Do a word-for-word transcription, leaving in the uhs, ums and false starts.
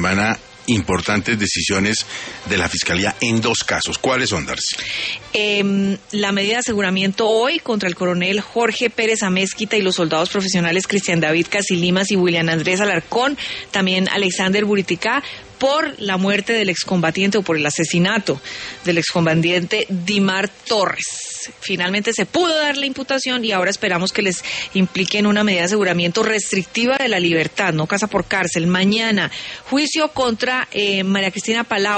semana importantes decisiones de la Fiscalía en dos casos. ¿Cuáles son, Darcy? Eh, la medida de aseguramiento hoy contra el coronel Jorge Pérez Amézquita y los soldados profesionales Cristian David Casilimas y William Andrés Alarcón, también Alexander Buriticá, por la muerte del excombatiente o por el asesinato del excombatiente Dimar Torres. Finalmente se pudo dar la imputación y ahora esperamos que les impliquen una medida de aseguramiento restrictiva de la libertad, no casa por cárcel. Mañana, juicio contra eh, María Cristina Palau.